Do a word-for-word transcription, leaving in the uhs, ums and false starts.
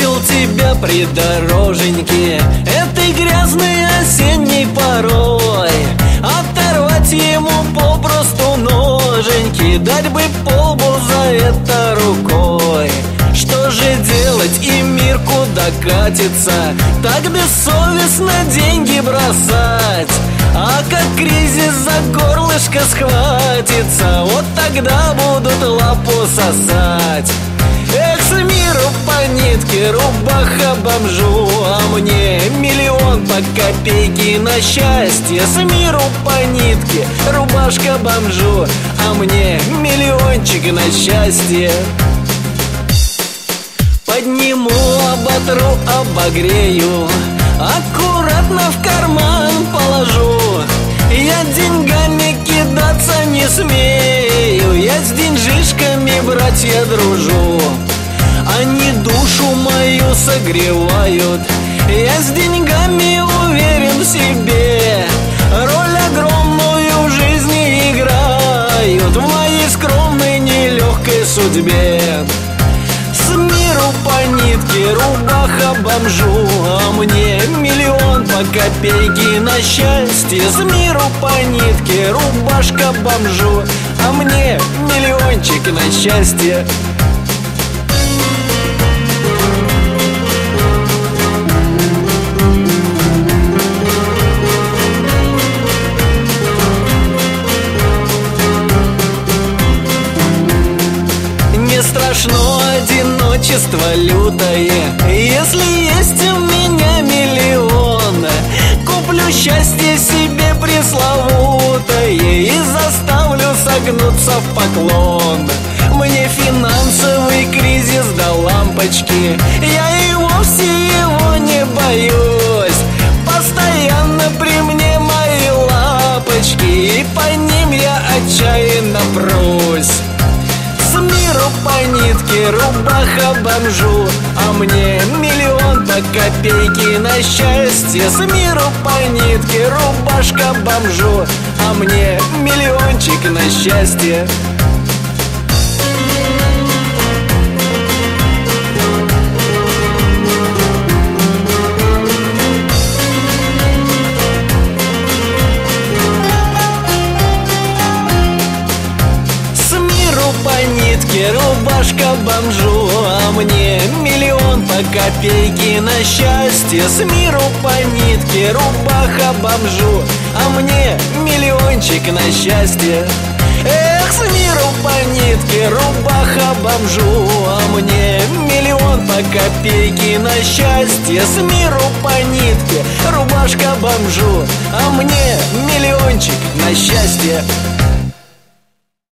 встретил тебя придороженьке этой грязной осенней порой. Оторвать ему попросту ноженьки, дать бы по лбу за это рукой. Что же делать, и мир куда катится, так бессовестно деньги бросать? А как кризис за горлышко схватится, вот тогда будут лапу сосать. Эх, с миру по нитке, рубаха бомжу, а мне миллион по копейке на счастье. С миру по нитке, рубашка бомжу, а мне миллиончик на счастье. Подниму, оботру, обогрею, аккуратно в карман положу. Я деньгами кидаться не смею, я с деньжишками, братья, дружу. Они душу мою согревают, я с деньгами уверен в себе. Роль огромную в жизни играют в моей скромной нелегкой судьбе. С миру по нитке, рубаха бомжу, а мне миллион по копейке на счастье. С миру по нитке, рубашка бомжу, а мне миллиончик на счастье. Не страшно одиночество лютое, если есть у меня миллион. Куплю счастье себе пресловутое и заставлю согнуться в поклон. Мне финансовый кризис до лампочки, я и вовсе его не боюсь. Постоянно при мне мои лапочки, и по ним я отчаянно прусь. С миру по нитке, рубаха бомжу, а мне миллион по копейке на счастье. С миру по нитке, рубашка бомжу, а мне миллиончик на счастье. Рубашка бомжу, а мне миллион по копейке на счастье. С миру по нитке, рубаха бомжу, а мне миллиончик на счастье. Эх, с миру по нитке, рубаха бомжу, а мне миллион по копейке на счастье. С миру по нитке, рубашка бомжу, а мне миллиончик на счастье.